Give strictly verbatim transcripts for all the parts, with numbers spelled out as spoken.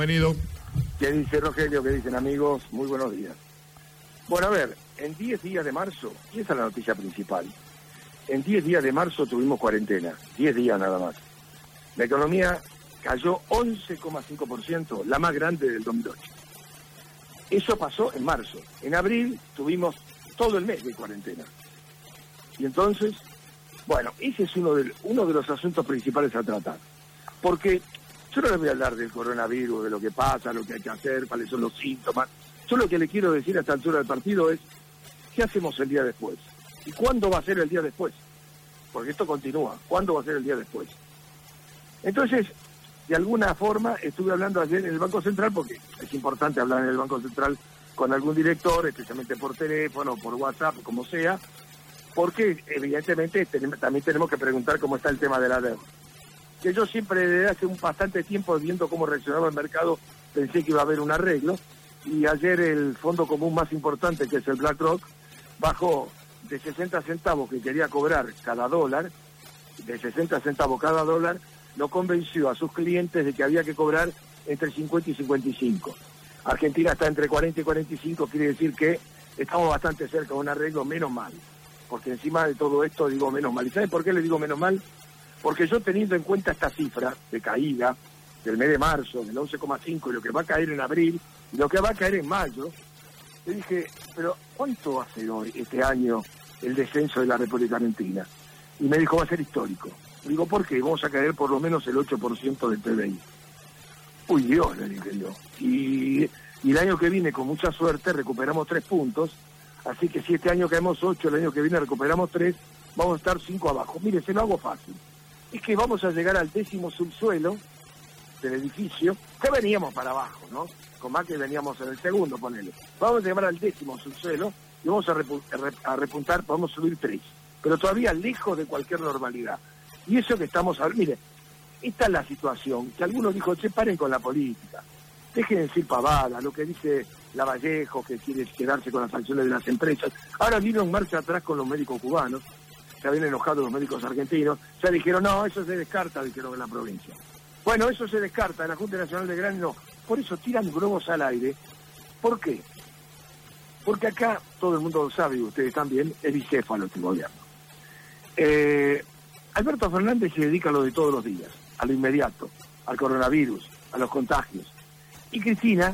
Bienvenido. ¿Qué dice Rogelio? ¿Qué dicen, amigos? Muy buenos días. Bueno, a ver, en diez días de marzo, y esa es la noticia principal, en diez días de marzo tuvimos cuarentena, diez días nada más. La economía cayó once coma cinco por ciento, la más grande del dos mil ocho. Eso pasó en marzo. En abril tuvimos todo el mes de cuarentena. Y entonces, bueno, ese es uno de, uno de los asuntos principales a tratar. Porque yo no les voy a hablar del coronavirus, de lo que pasa, lo que hay que hacer, cuáles son los síntomas. Yo lo que le quiero decir a esta altura del partido es, ¿qué hacemos el día después? ¿Y cuándo va a ser el día después? Porque esto continúa. ¿Cuándo va a ser el día después? Entonces, de alguna forma, estuve hablando ayer en el Banco Central, porque es importante hablar en el Banco Central con algún director, especialmente por teléfono, por WhatsApp, como sea, porque evidentemente ten- también tenemos que preguntar cómo está el tema de la deuda. Que yo siempre desde hace un bastante tiempo, viendo cómo reaccionaba el mercado, pensé que iba a haber un arreglo, y ayer el fondo común más importante, que es el BlackRock, bajó de sesenta centavos que quería cobrar cada dólar, de sesenta centavos cada dólar, lo convenció a sus clientes de que había que cobrar entre cincuenta y cincuenta y cinco. Argentina está entre cuarenta y cuarenta y cinco, quiere decir que estamos bastante cerca de un arreglo, menos mal. Porque encima de todo esto digo menos mal. ¿Y saben por qué le digo menos mal? Porque yo, teniendo en cuenta esta cifra de caída del mes de marzo, del once coma cinco, y lo que va a caer en abril, y lo que va a caer en mayo, le dije, pero ¿cuánto va a ser hoy, este año, el descenso de la República Argentina? Y me dijo, va a ser histórico. Le digo, ¿por qué? Vamos a caer por lo menos el ocho por ciento del P B I. Uy, Dios, le dije yo. Y, y el año que viene, con mucha suerte, recuperamos tres puntos. Así que si este año caemos ocho, el año que viene recuperamos tres, vamos a estar cinco abajo. Mire, se lo hago fácil. Es que vamos a llegar al décimo subsuelo del edificio, que veníamos para abajo, ¿no? Con más que veníamos en el segundo, ponele. Vamos a llegar al décimo subsuelo y vamos a, repu- a repuntar, podemos subir tres. Pero todavía lejos de cualquier normalidad. Y eso que estamos hablando, mire, esta es la situación, que algunos dijo, che, paren con la política, dejen de decir pavadas, lo que dice Lavallejo, que quiere quedarse con las acciones de las empresas. Ahora vino en marcha atrás con los médicos cubanos, se habían enojado los médicos argentinos, ya dijeron, no, eso se descarta, dijeron en la provincia. Bueno, eso se descarta, en la Junta Nacional de Grano no. Por eso tiran globos al aire. ¿Por qué? Porque acá, todo el mundo lo sabe, y ustedes también, es bicéfalo este gobierno. Eh, Alberto Fernández se dedica a lo de todos los días, a lo inmediato, al coronavirus, a los contagios. Y Cristina,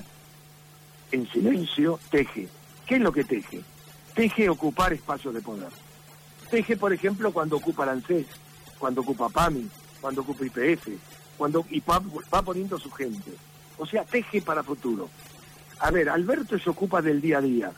en silencio, teje. ¿Qué es lo que teje? Teje ocupar espacios de poder. Teje, por ejemplo, cuando ocupa la ANSES, cuando ocupa PAMI, cuando ocupa I P F, cuando y va, va poniendo su gente. O sea, teje para futuro. A ver, Alberto se ocupa del día a día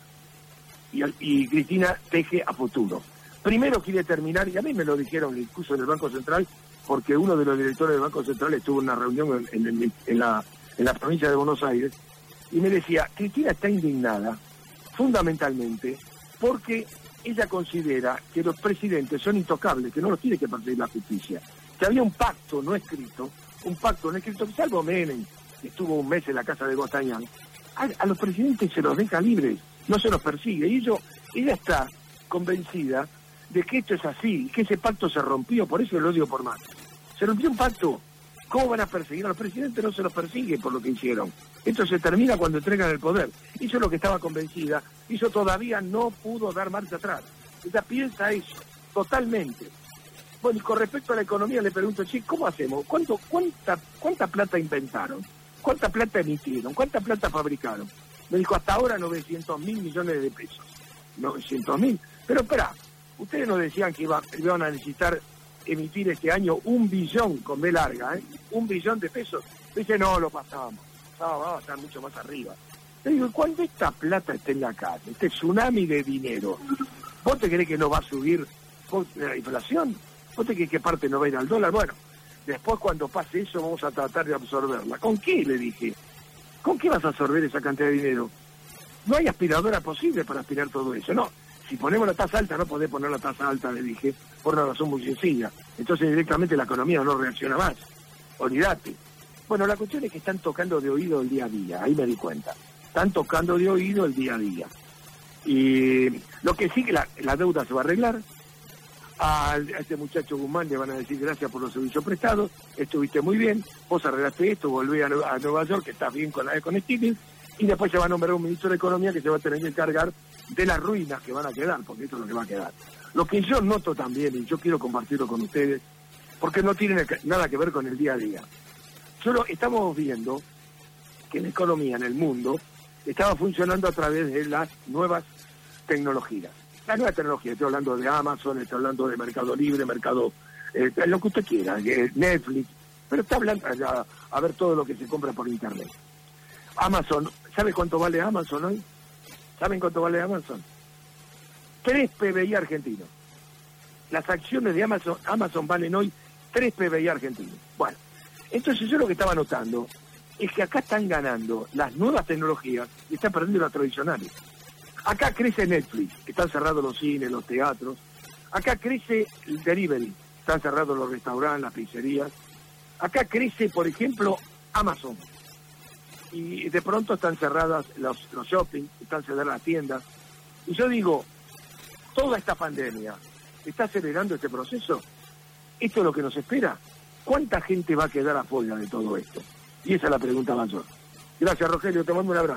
y, y Cristina teje a futuro. Primero quiere terminar, y a mí me lo dijeron incluso en el Banco Central, porque uno de los directores del Banco Central estuvo en una reunión en, en, en, la, en la provincia de Buenos Aires, y me decía, Cristina está indignada, fundamentalmente, porque ella considera que los presidentes son intocables, que no los tiene que perseguir la justicia, que había un pacto no escrito, un pacto no escrito, salvo Menem, que estuvo un mes en la casa de Gostañán, a, a los presidentes se los deja libres, no se los persigue, y ello, ella está convencida de que esto es así, que ese pacto se rompió, por eso lo digo por más. Se rompió un pacto. ¿Cómo van a perseguir a los presidentes? No se los persigue por lo que hicieron. Esto se termina cuando entregan el poder. Eso es lo que estaba convencida. Eso todavía no pudo dar marcha atrás. Ella piensa eso, totalmente. Bueno, y con respecto a la economía le pregunto, che, ¿cómo hacemos? ¿Cuánto, cuánta, ¿Cuánta plata inventaron? ¿Cuánta plata emitieron? ¿Cuánta plata fabricaron? Me dijo, hasta ahora novecientos mil millones de pesos. novecientos mil. Pero espera, ustedes nos decían que iba, iban a necesitar emitir este año un billón, con B larga, ¿eh? Un billón de pesos. Dice, no, lo pasamos. No, vamos a estar mucho más arriba. Le digo, cuando esta plata esté en la calle, este tsunami de dinero, ¿vos te crees que no va a subir la inflación? ¿Vos te crees que parte no va a ir al dólar? Bueno, después cuando pase eso vamos a tratar de absorberla. ¿Con qué? Le dije. ¿Con qué vas a absorber esa cantidad de dinero? No hay aspiradora posible para aspirar todo eso, no. Si ponemos la tasa alta, no podés poner la tasa alta, le dije, por una razón muy sencilla. Entonces directamente la economía no reacciona más. Olvídate. Bueno, la cuestión es que están tocando de oído el día a día, ahí me di cuenta. Están tocando de oído el día a día. Y lo que sí que la, la deuda se va a arreglar. A, a este muchacho Guzmán le van a decir gracias por los servicios prestados, estuviste muy bien, vos arreglaste esto, volví a, a Nueva York, que estás bien con la con Stevens, y después se va a nombrar un ministro de Economía que se va a tener que encargar de las ruinas que van a quedar, porque esto es lo que va a quedar. Lo que yo noto también, y yo quiero compartirlo con ustedes, porque no tiene nada que ver con el día a día. Solo estamos viendo que la economía en el mundo estaba funcionando a través de las nuevas tecnologías. La nueva tecnología, estoy hablando de Amazon, estoy hablando de Mercado Libre, Mercado, eh, lo que usted quiera, eh, Netflix, pero está hablando a, a ver todo lo que se compra por internet. Amazon, ¿sabe cuánto vale Amazon hoy? ¿Saben cuánto vale Amazon? tres P B I argentinos. Las acciones de Amazon, Amazon valen hoy tres P B I argentinos. Bueno, entonces yo lo que estaba notando es que acá están ganando las nuevas tecnologías y están perdiendo las tradicionales. Acá crece Netflix, están cerrados los cines, los teatros. Acá crece el delivery, están cerrados los restaurantes, las pizzerías. Acá crece, por ejemplo, Amazon. Y de pronto están cerradas los, los shopping, están cerradas las tiendas. Y yo digo, toda esta pandemia está acelerando este proceso. ¿Esto es lo que nos espera? ¿Cuánta gente va a quedar afuera de todo esto? Y esa es la pregunta mayor. Gracias, Rogelio, te mando un abrazo.